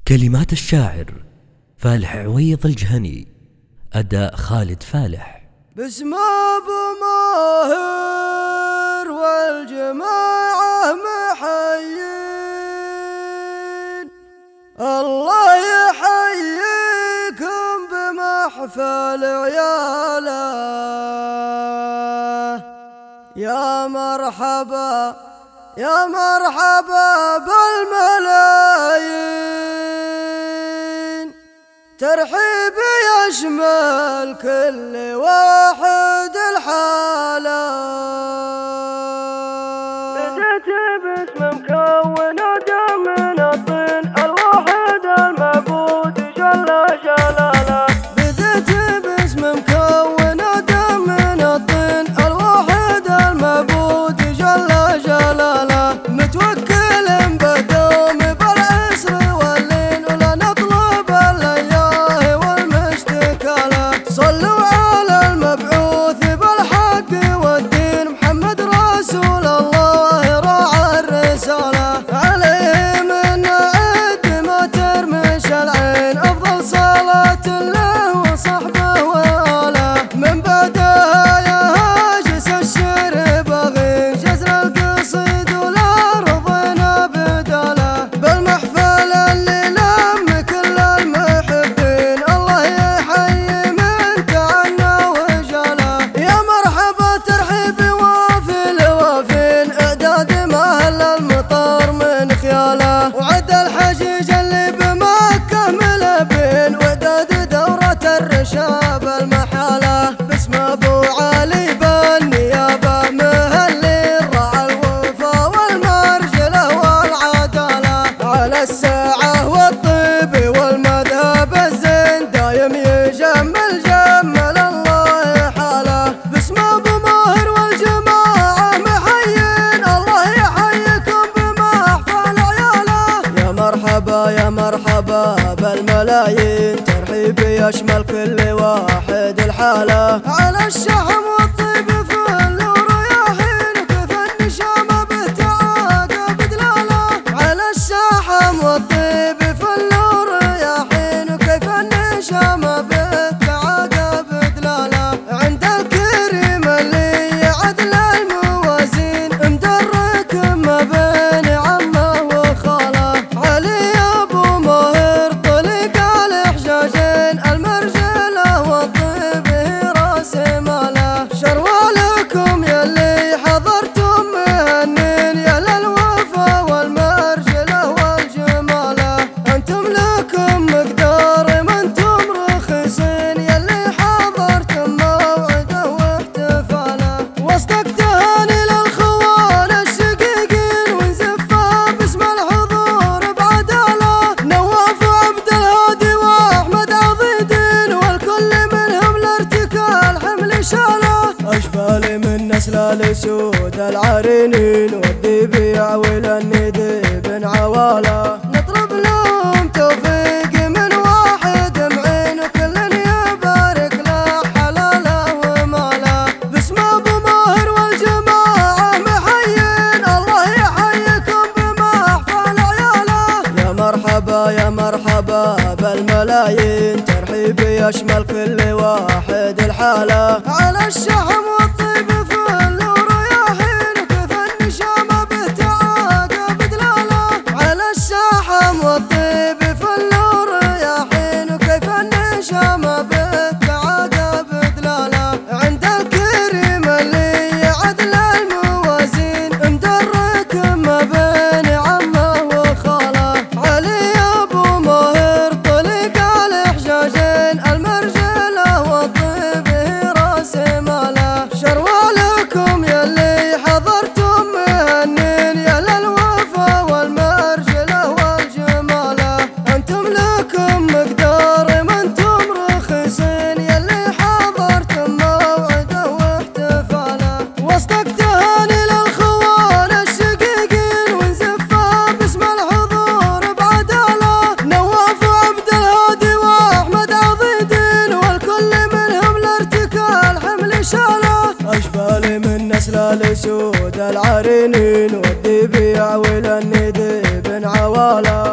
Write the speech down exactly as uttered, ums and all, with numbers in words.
كلمات الشاعر فالح عويض الجهني، أداء خالد فالح. باسم أبو ماهر والجماعة محيين، الله يحييكم بمحفل عياله. يا مرحبا يا مرحبا بالملايين، ترحيبي يشمل كل واحد الحالة. بديت باسم مكون ودم من الطين الواحد المعبود جل جلاله. بديت باسم مكون ودم من الطين الواحد المعبود جل جلاله. متوكل بدوم بالعسر واللين ولا نطلب الاياه والمشتكاله. صلوا على المبعوث بالحق والدين محمد رسول الله راعى الرساله. عليه من نعد ما ترمش العين افضل صلاه له وصحبه واله. من بعدها يا هاجس الشعر بغي جزر القصيد ولا رضينا بداله. بالمحفل اللي لم كل المحبين الله يحيي من تعنى وجاله. يا مرحبا ترحيبي وافي الوافين، اعداد مهل المطار من خياله. وعد الحجيج اللي بمكة ملبين، واعداد دورة الرشاب المحالة. باسم ابو علي بالنيابة مهلي الرعى الوفا والمرجلة والعدالة. على الساعة والطيب والمذهب الزين دايم يجمل جمل الله حاله. باسم ابو ماهر والجماعة محيين، الله يحييكم بمحفل عياله. يا مرحبا يا مرحبا بالملايين، ترحيبي يشمل كل واحد الحالة. على الشحم والطيب فل ورياحين وكيف النشامة به تعاقب دلاله. على الشحم والطيب فل ورياحين وكيف النشامة به تعاقب دلاله. عند الكريم اللي يعدل الموازين مدرك ما بين عمه وخاله. علي ابو ماهر طلق الحجاجين المرجله والطيب راس ماله. شروالكم يلي حضرتم مهنين يا للوفا والمرجله والجماله. انتم لكم مقدار ما انتم رخيصين يلي حضرتم موعده واحتفاله. واصدق تهاني للخوان الشقيقين ونزفها باسم الحضور بعداله. نواف وعبد الهادي واحمد عضيدين والكل منهم لارتكال حمل شاله. اشبالي من نسل الاسود العرينين والذيبيع والندي بن عواله. نطلب لهم توفيق من واحد معين وكل يبارك له حلاله وماله. باسم ابو ماهر والجماعة محيين، الله يحييكم بمحفل عياله. يا مرحبا يا مرحبا بالملايين، ترحيبي يشمل كل واحد الحالة. على الشحم والطيب فل ورياحين وكيف النشامة به تعاقب دلاله. على الشحم والطيب فل ورياحين وكيف النشامة به تعاقب دلاله. عند الكريم اللي يعدل الموازين مدرك ما بين عمه وخاله. علي ابو ماهر طلق الحجاجين المرجله والطيب راس ماله. شروالكم يلي حضرتم مهنين يا للوفا والمرجله والجماله. انتم لكم مقدار ما انتم رخيصين يلي حضرتم موعده واحتفاله. واصدق تهاني للخوان الشقيقين ونزفها باسم الحضور بعداله. نواف وعبد الهادي واحمد عضيدين والكل منهم لارتكال حمل شاله. اشبالي من نسل الاسود العرينين والذيبيع والندي بن عواله.